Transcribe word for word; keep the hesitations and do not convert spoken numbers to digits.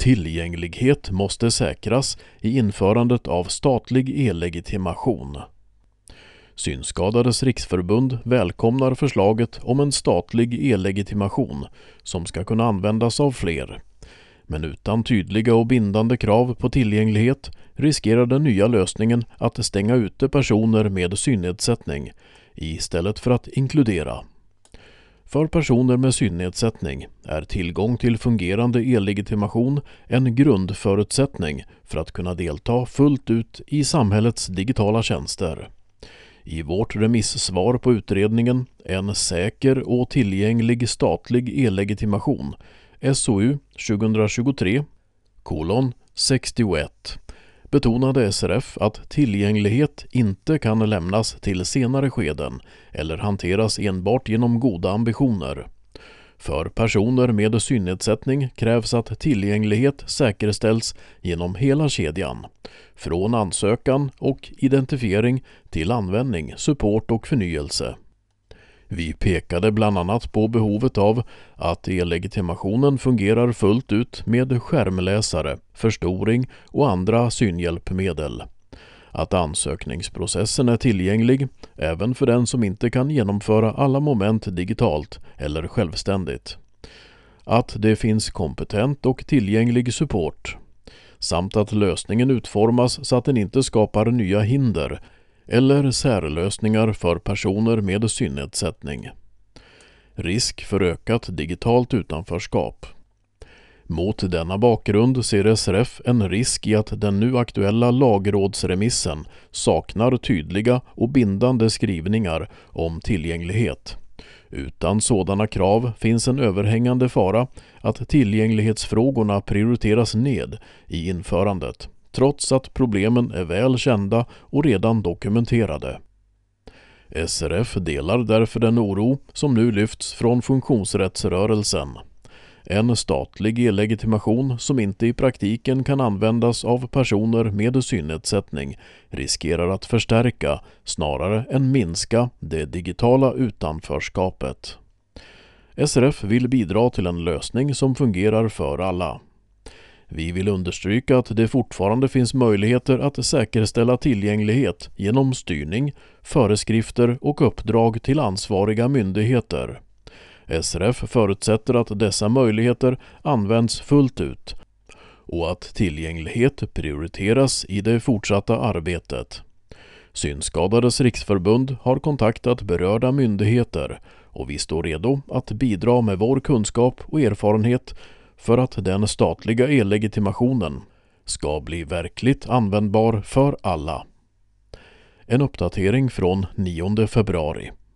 Tillgänglighet måste säkras i införandet av statlig e-legitimation. Synskadades riksförbund välkomnar förslaget om en statlig e-legitimation som ska kunna användas av fler. Men utan tydliga och bindande krav på tillgänglighet riskerar den nya lösningen att stänga ute personer med synnedsättning istället för att inkludera. För personer med synnedsättning är tillgång till fungerande e-legitimation en grundförutsättning för att kunna delta fullt ut i samhällets digitala tjänster. I vårt remissvar på utredningen En säker och tillgänglig statlig e-legitimation, S O U tjugohundratjugotre kolon sextioett, betonade S R F att tillgänglighet inte kan lämnas till senare skeden eller hanteras enbart genom goda ambitioner. För personer med synnedsättning krävs att tillgänglighet säkerställs genom hela kedjan, från ansökan och identifiering till användning, support och förnyelse. Vi pekade bland annat på behovet av att e-legitimationen fungerar fullt ut med skärmläsare, förstoring och andra synhjälpmedel. Att ansökningsprocessen är tillgänglig även för den som inte kan genomföra alla moment digitalt eller självständigt. Att det finns kompetent och tillgänglig support. Samt att lösningen utformas så att den inte skapar nya hinder eller särlösningar för personer med synnedsättning. Risk för ökat digitalt utanförskap. Mot denna bakgrund ser S R F en risk i att den nu aktuella lagrådsremissen saknar tydliga och bindande skrivningar om tillgänglighet. Utan sådana krav finns en överhängande fara att tillgänglighetsfrågorna prioriteras ned i införandet, trots att problemen är väl kända och redan dokumenterade. S R F delar därför den oro som nu lyfts från funktionsrättsrörelsen. En statlig e-legitimation som inte i praktiken kan användas av personer med synnedsättning riskerar att förstärka snarare än minska det digitala utanförskapet. S R F vill bidra till en lösning som fungerar för alla. Vi vill understryka att det fortfarande finns möjligheter att säkerställa tillgänglighet genom styrning, föreskrifter och uppdrag till ansvariga myndigheter. S R F förutsätter att dessa möjligheter används fullt ut och att tillgänglighet prioriteras i det fortsatta arbetet. Synskadades riksförbund har kontaktat berörda myndigheter och vi står redo att bidra med vår kunskap och erfarenhet för att den statliga e-legitimationen ska bli verkligt användbar för alla. En uppdatering från nionde februari.